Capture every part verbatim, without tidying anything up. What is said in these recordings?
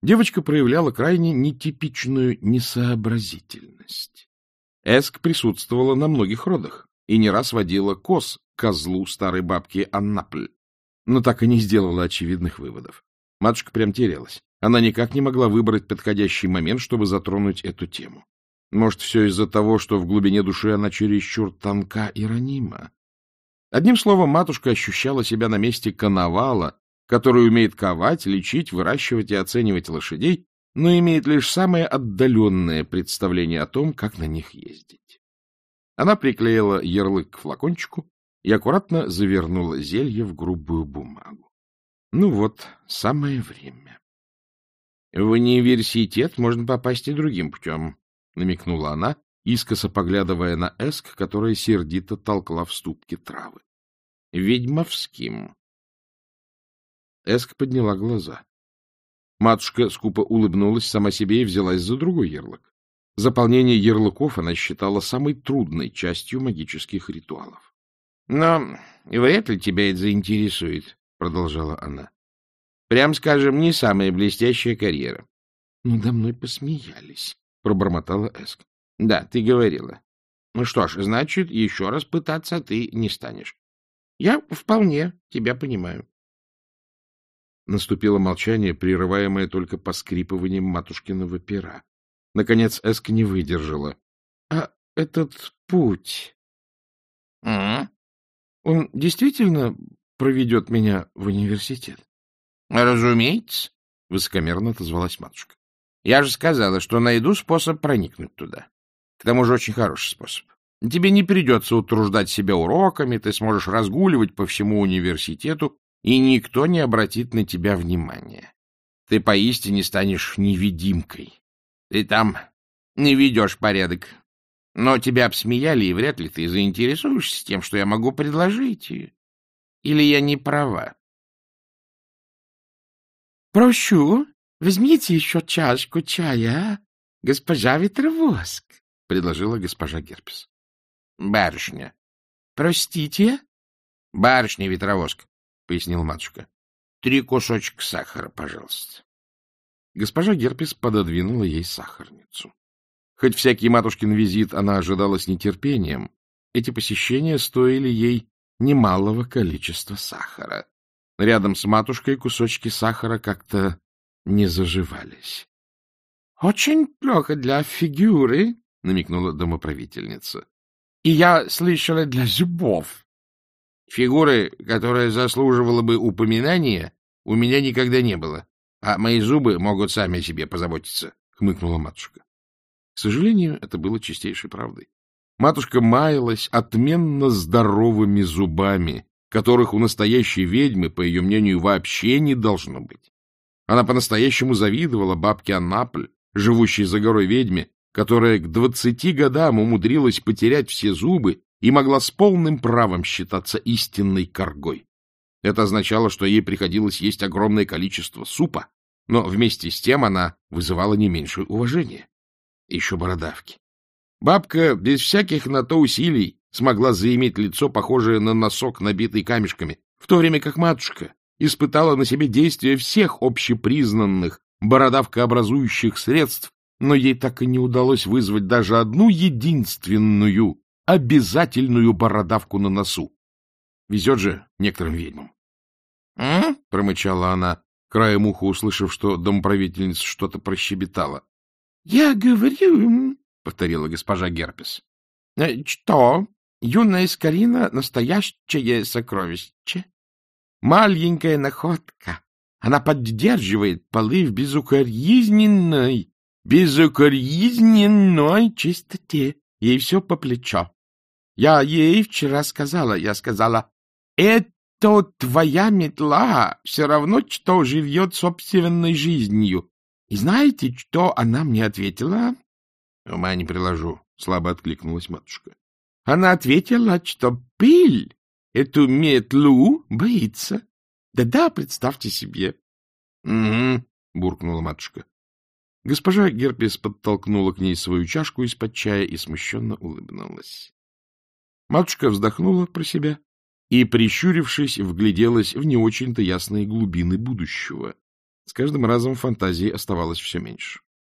Девочка проявляла крайне нетипичную несообразительность. Эск присутствовала на многих родах и не раз водила коз к козлу старой бабки Аннапль, но так и не сделала очевидных выводов. Матушка прям терялась. Она никак не могла выбрать подходящий момент, чтобы затронуть эту тему. Может, все из-за того, что в глубине души она чересчур тонка и ранима. Одним словом, матушка ощущала себя на месте коновала, который умеет ковать, лечить, выращивать и оценивать лошадей, но имеет лишь самое отдаленное представление о том, как на них ездить. Она приклеила ярлык к флакончику и аккуратно завернула зелье в грубую бумагу. Ну вот, самое время. — В университет можно попасть и другим путем, — намекнула она, искоса поглядывая на Эск, которая сердито толкла в ступке травы. — Ведьмовским. Эск подняла глаза. Матушка скупо улыбнулась сама себе и взялась за другой ярлык. Заполнение ярлыков она считала самой трудной частью магических ритуалов. — Но вряд ли тебя это заинтересует, — продолжала она. — Прям скажем, не самая блестящая карьера. — Надо мной посмеялись, — пробормотала Эск. — Да, ты говорила. — Ну что ж, значит, еще раз пытаться ты не станешь. Я вполне тебя понимаю. Наступило молчание, прерываемое только поскрипыванием матушкиного пера. Наконец Эск не выдержала. — А этот путь... Mm-hmm. Он действительно проведет меня в университет? — Разумеется, — высокомерно отозвалась матушка. — Я же сказала, что найду способ проникнуть туда. К тому же очень хороший способ. Тебе не придется утруждать себя уроками, ты сможешь разгуливать по всему университету, и никто не обратит на тебя внимания. Ты поистине станешь невидимкой. Ты там не ведешь порядок. Но тебя обсмеяли, и вряд ли ты заинтересуешься тем, что я могу предложить. Или я не права? — Прошу, возьмите еще чашку чая, госпожа Ветровоск, — предложила госпожа Герпес. — Барышня. — Простите? — Барышня Ветровоск, — пояснила матушка. — Три кусочка сахара, пожалуйста. Госпожа Герпес пододвинула ей сахарницу. Хоть всякий матушкин визит она ожидала с нетерпением, эти посещения стоили ей немалого количества сахара. Рядом с матушкой кусочки сахара как-то не заживались. — Очень плохо для фигуры, — намекнула домоправительница. — И я слышала, для зубов. — Фигуры, которая заслуживала бы упоминания, у меня никогда не было, а мои зубы могут сами о себе позаботиться, — хмыкнула матушка. К сожалению, это было чистейшей правдой. Матушка маялась отменно здоровыми зубами, которых у настоящей ведьмы, по ее мнению, вообще не должно быть. Она по-настоящему завидовала бабке Аннапль, живущей за горой ведьме, которая к двадцати годам умудрилась потерять все зубы и могла с полным правом считаться истинной коргой. Это означало, что ей приходилось есть огромное количество супа, но вместе с тем она вызывала не меньшее уважение. Еще бородавки. Бабка без всяких на то усилий смогла заиметь лицо, похожее на носок, набитый камешками, в то время как матушка испытала на себе действие всех общепризнанных бородавкообразующих средств, но ей так и не удалось вызвать даже одну единственную обязательную бородавку на носу. Везет же некоторым ведьмам. — промычала она, краем уха услышав, что домоправительница что-то прощебетала. — Я говорю, — повторила госпожа Герпес, — что юная Скорина — настоящее сокровище. Маленькая находка. Она поддерживает полы в безукоризненной, безукоризненной чистоте. Ей все по плечо. Я ей вчера сказала, я сказала, это твоя метла все равно, что живет собственной жизнью. И знаете, что она мне ответила? — Ума не приложу, — слабо откликнулась матушка. Она ответила, что пыль эту метлу боится. Да-да, представьте себе. — Угу, — буркнула матушка. Госпожа Герпес подтолкнула к ней свою чашку из-под чая и смущенно улыбнулась. Матушка вздохнула про себя и, прищурившись, вгляделась в не очень-то ясные глубины будущего. С каждым разом фантазии оставалось все меньше.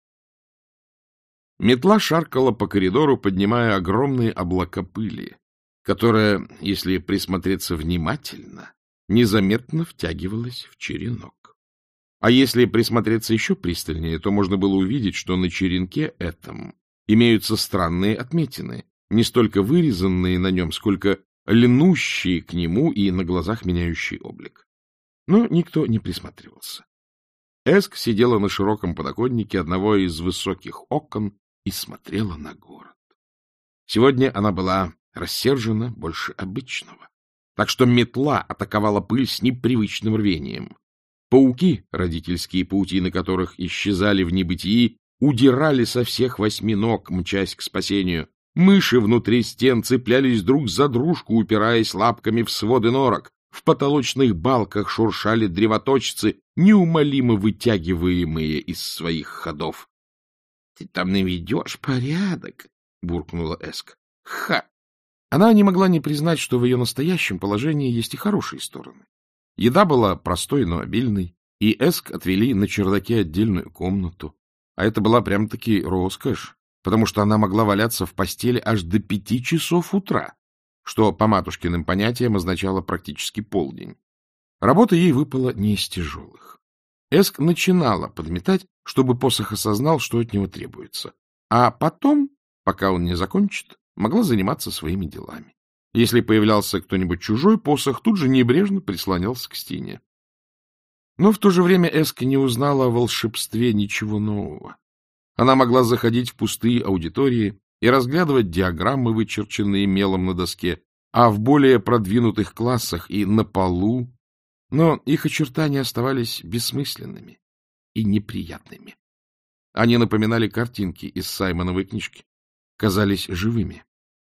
Метла шаркала по коридору, поднимая огромные облака пыли, которая, если присмотреться внимательно, незаметно втягивалась в черенок. А если присмотреться еще пристальнее, то можно было увидеть, что на черенке этом имеются странные отметины, не столько вырезанные на нем, сколько льнущие к нему и на глазах меняющие облик. Но никто не присматривался. Эск сидела на широком подоконнике одного из высоких окон и смотрела на город. Сегодня она была рассержена больше обычного, так что метла атаковала пыль с непривычным рвением. Пауки, родительские паутины которых исчезали в небытии, удирали со всех восьми ног, мчась к спасению. Мыши внутри стен цеплялись друг за дружку, упираясь лапками в своды норок. В потолочных балках шуршали древоточцы, неумолимо вытягиваемые из своих ходов. — Ты там наведешь порядок, — буркнула Эск. — Ха! Она не могла не признать, что в ее настоящем положении есть и хорошие стороны. Еда была простой, но обильной, и Эск отвели на чердаке отдельную комнату. А это была прям-таки роскошь, потому что она могла валяться в постели аж до пяти часов утра, что по матушкиным понятиям означало практически полдень. Работа ей выпала не из тяжелых. Эск начинала подметать, чтобы посох осознал, что от него требуется. А потом, пока он не закончит, могла заниматься своими делами. Если появлялся кто-нибудь чужой, посох тут же небрежно прислонялся к стене. Но в то же время Эск не узнала о волшебстве ничего нового. Она могла заходить в пустые аудитории и разглядывать диаграммы, вычерченные мелом на доске, а в более продвинутых классах и на полу, но их очертания оставались бессмысленными и неприятными. Они напоминали картинки из Саймоновой книжки, казались живыми.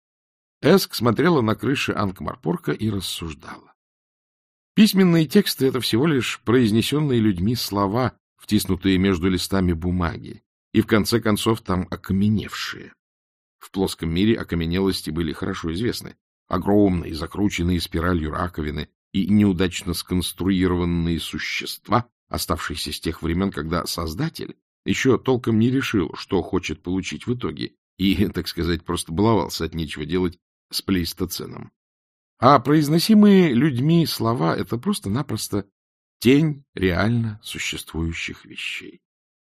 Эск смотрела на крыши Анкмарпорка и рассуждала. Письменные тексты — это всего лишь произнесенные людьми слова, втиснутые между листами бумаги, и в конце концов там окаменевшие. В плоском мире окаменелости были хорошо известны. Огромные, закрученные спиралью раковины и неудачно сконструированные существа, оставшиеся с тех времен, когда Создатель еще толком не решил, что хочет получить в итоге, и, так сказать, просто баловался от нечего делать с плейстоценом. А произносимые людьми слова — это просто-напросто тень реально существующих вещей.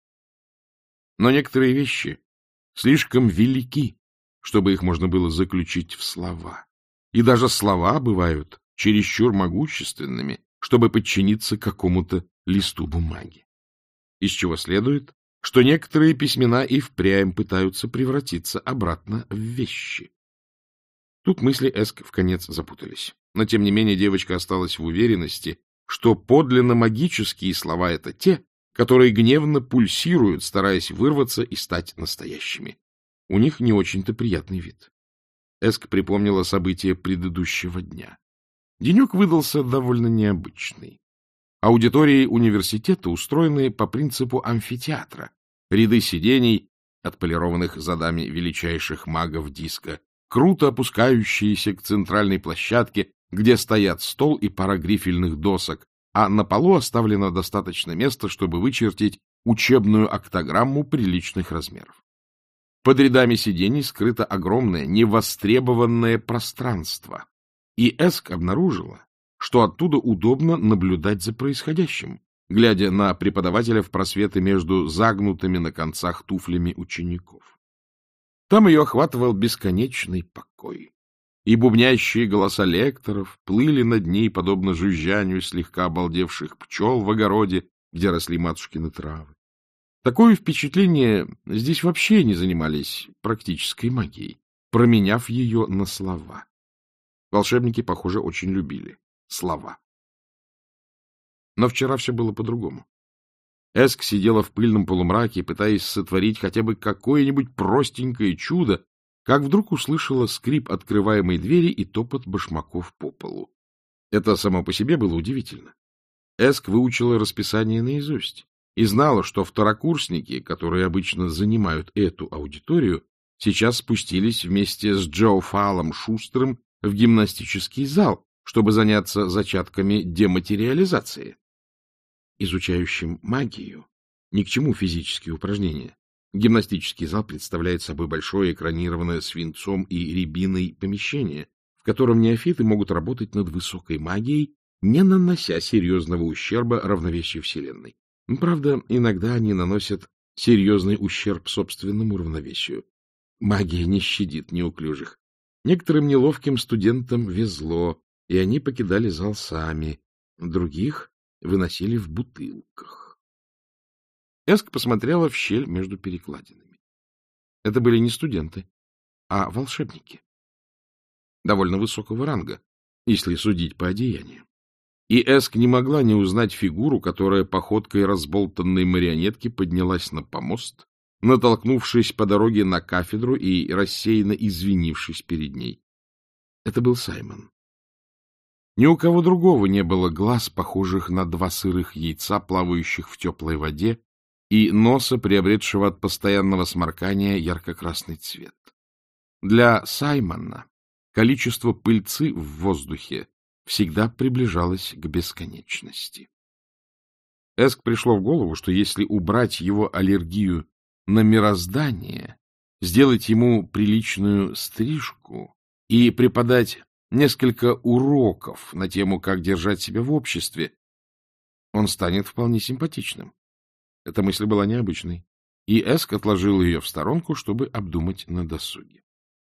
Но некоторые вещи слишком велики, чтобы их можно было заключить в слова. И даже слова бывают чересчур могущественными, чтобы подчиниться какому-то листу бумаги. Из чего следует, что некоторые письмена и впрямь пытаются превратиться обратно в вещи. Тут мысли Эск вконец запутались. Но, тем не менее, девочка осталась в уверенности, что подлинно магические слова — это те, которые гневно пульсируют, стараясь вырваться и стать настоящими. У них не очень-то приятный вид. Эск припомнила события предыдущего дня. Денек выдался довольно необычный. Аудитории университета устроены по принципу амфитеатра. Ряды сидений, отполированных задами величайших магов диска, круто опускающиеся к центральной площадке, где стоят стол и пара грифельных досок, а на полу оставлено достаточно места, чтобы вычертить учебную октограмму приличных размеров. Под рядами сидений скрыто огромное, невостребованное пространство, и Эск обнаружила, что оттуда удобно наблюдать за происходящим, глядя на преподавателя в просветы между загнутыми на концах туфлями учеников. Там ее охватывал бесконечный покой, и бубнящие голоса лекторов плыли над ней, подобно жужжанию слегка обалдевших пчел в огороде, где росли матушкины травы. Такое впечатление, здесь вообще не занимались практической магией, променяв ее на слова. Волшебники, похоже, очень любили слова. Но вчера все было по-другому. Эск сидела в пыльном полумраке, пытаясь сотворить хотя бы какое-нибудь простенькое чудо, как вдруг услышала скрип открываемой двери и топот башмаков по полу. Это само по себе было удивительно. Эск выучила расписание наизусть и знала, что второкурсники, которые обычно занимают эту аудиторию, сейчас спустились вместе с Джо Фалом Шустером в гимнастический зал, чтобы заняться зачатками дематериализации. изучающим магию, ни к чему физические упражнения. Гимнастический зал представляет собой большое экранированное свинцом и рябиной помещение, в котором неофиты могут работать над высокой магией, не нанося серьезного ущерба равновесию Вселенной. Правда, иногда они наносят серьезный ущерб собственному равновесию. Магия не щадит неуклюжих. Некоторым неловким студентам везло, и они покидали зал сами, других выносили в бутылках. Эск посмотрела в щель между перекладинами. Это были не студенты, а волшебники. Довольно высокого ранга, если судить по одеянию. И Эск не могла не узнать фигуру, которая походкой разболтанной марионетки поднялась на помост, натолкнувшись по дороге на кафедру и рассеянно извинившись перед ней. Это был Саймон. Ни у кого другого не было глаз, похожих на два сырых яйца, плавающих в теплой воде, и носа, приобретшего от постоянного сморкания ярко-красный цвет. Для Саймона количество пыльцы в воздухе всегда приближалось к бесконечности. Эск пришло в голову, что если убрать его аллергию на мироздание, сделать ему приличную стрижку и преподать несколько уроков на тему, как держать себя в обществе, он станет вполне симпатичным. Эта мысль была необычной, и Эск отложил ее в сторонку, чтобы обдумать на досуге.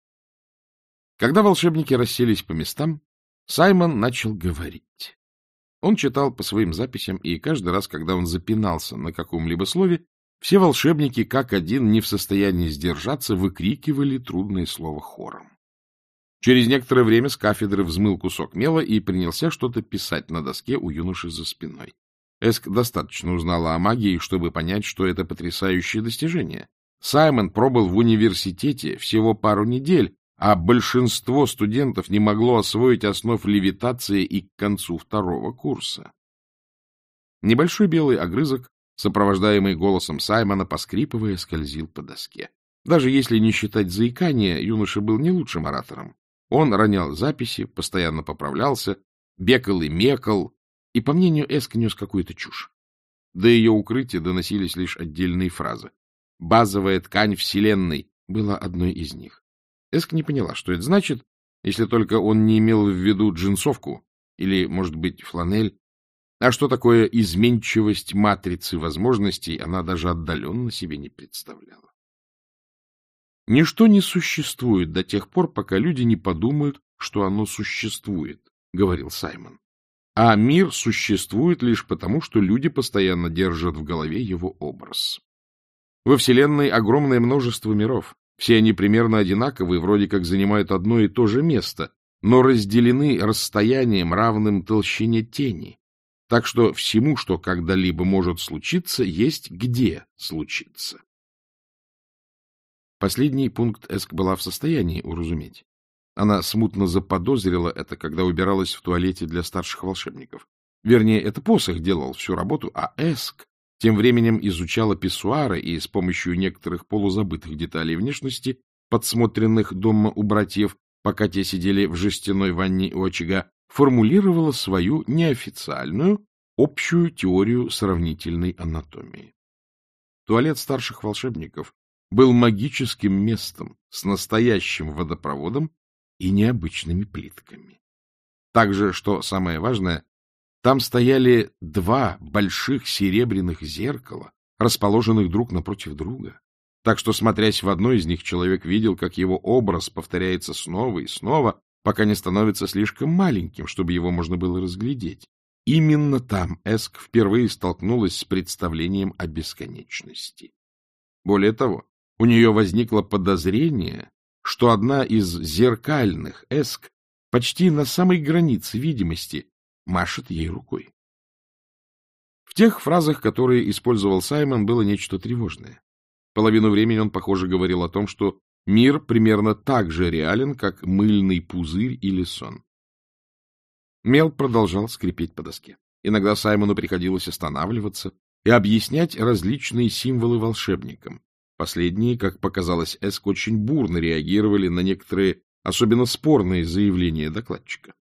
Когда волшебники расселись по местам, Саймон начал говорить. Он читал по своим записям, и каждый раз, когда он запинался на каком-либо слове, все волшебники, как один, не в состоянии сдержаться, выкрикивали трудное слово хором. Через некоторое время с кафедры взмыл кусок мела и принялся что-то писать на доске у юноши за спиной. Эск достаточно узнала о магии, чтобы понять, что это потрясающее достижение. Саймон пробыл в университете всего пару недель, а большинство студентов не могло освоить основ левитации и к концу второго курса. Небольшой белый огрызок, сопровождаемый голосом Саймона, поскрипывая, скользил по доске. Даже если не считать заикания, юноша был не лучшим оратором. Он ронял записи, постоянно поправлялся, бекал и мекал, и, по мнению Эск, нес какую-то чушь. До ее укрытия доносились лишь отдельные фразы. «Базовая ткань Вселенной» была одной из них. Эск не поняла, что это значит, если только он не имел в виду джинсовку или, может быть, фланель. А что такое изменчивость матрицы возможностей, она даже отдаленно себе не представляла. «Ничто не существует до тех пор, пока люди не подумают, что оно существует», — говорил Саймон. «А мир существует лишь потому, что люди постоянно держат в голове его образ. Во Вселенной огромное множество миров. Все они примерно одинаковые, вроде как занимают одно и то же место, но разделены расстоянием, равным толщине тени. Так что всему, что когда-либо может случиться, есть где случиться». Последний пункт Эск была в состоянии уразуметь. Она смутно заподозрила это, когда убиралась в туалете для старших волшебников. Вернее, это посох делал всю работу, а Эск тем временем изучала писсуары и с помощью некоторых полузабытых деталей внешности, подсмотренных дома у братьев, пока те сидели в жестяной ванне у очага, формулировала свою неофициальную, общую теорию сравнительной анатомии. Туалет старших волшебников был магическим местом с настоящим водопроводом и необычными плитками. Также, что самое важное, там стояли два больших серебряных зеркала, расположенных друг напротив друга. Так что, смотрясь в одно из них, человек видел, как его образ повторяется снова и снова, пока не становится слишком маленьким, чтобы его можно было разглядеть. Именно там Эск впервые столкнулась с представлением о бесконечности. Более того, у нее возникло подозрение, что одна из зеркальных Эск почти на самой границе видимости машет ей рукой. В тех фразах, которые использовал Саймон, было нечто тревожное. Половину времени он, похоже, говорил о том, что мир примерно так же реален, как мыльный пузырь или сон. Мел продолжал скрипеть по доске. Иногда Саймону приходилось останавливаться и объяснять различные символы волшебникам. Последние, как показалось Эск, очень бурно реагировали на некоторые особенно спорные заявления докладчика.